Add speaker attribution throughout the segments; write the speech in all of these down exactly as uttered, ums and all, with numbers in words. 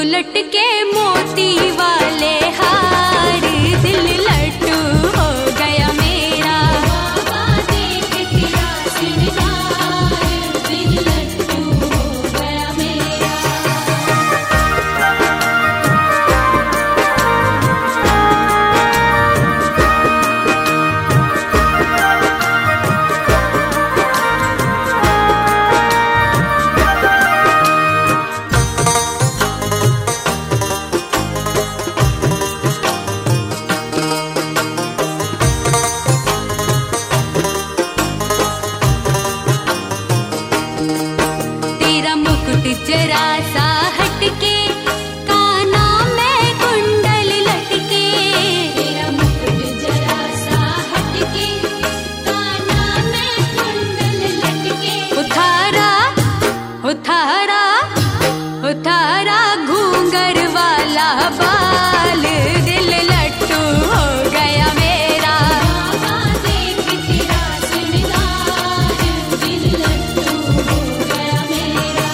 Speaker 1: लटके मोती वाले हार, दिल लट्टू हो गया मेरा। बाबा देख तेरा सिंगार, दिल लट्टू हो गया मेरा। जरा सा हटके काना में कुंडल लटके, तेरा मुकुट जरा सा हटके काना में कुंडल लटके। उतारा उतारा उतारा घूंगर वाला बाल, दिल लट्टू हो गया मेरा। बाबा देख तेरा सिंगार, दिल लट्टू हो गया मेरा।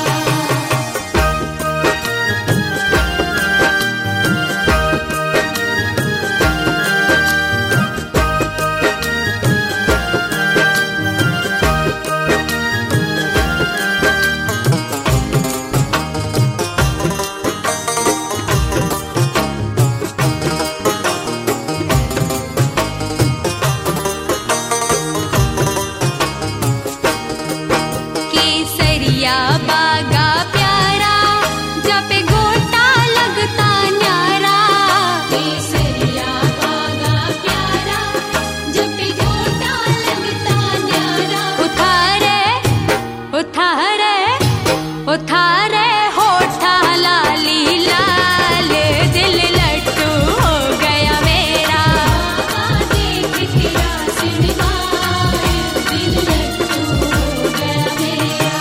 Speaker 1: केसरिया बागा प्यारा, जपे गोटा लगता न्यारा। केसरिया बागा प्यारा, जपे गोटा लगता न्यारा। उतारे उतारे उतारे होठा लाली लाल, दिल लट्टू हो गया मेरा। बाबा देख तेरा सिंगार, दिल लट्टू हो गया मेरा।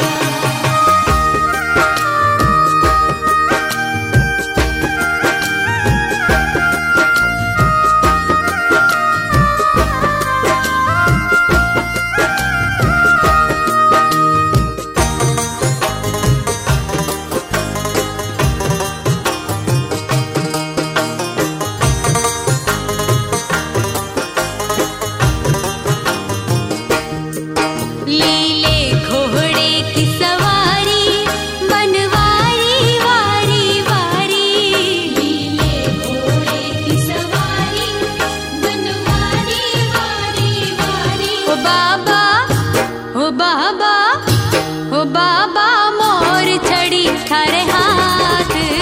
Speaker 1: लीले घोड़े की सवारी, बनवारी वारी वारी। लीले घोड़े की सवारी, बनवारी वारी वारी। ओ बाबा ओ बाबा ओ बाबा मोर चढ़ी थारे हाथ,